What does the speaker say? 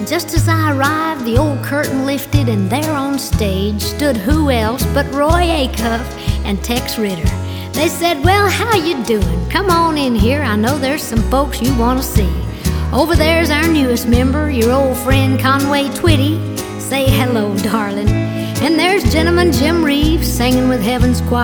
Just as I arrived, the old curtain lifted, and there on stage stood who else but Roy Acuff and Tex Ritter. They said, "Well, how you doing? Come on in here, I know there's some folks you want to see. Over there's our newest member, your old friend Conway Twitty. Say hello, darling." And there's Gentleman Jim Reeves singing with Heaven's Choir.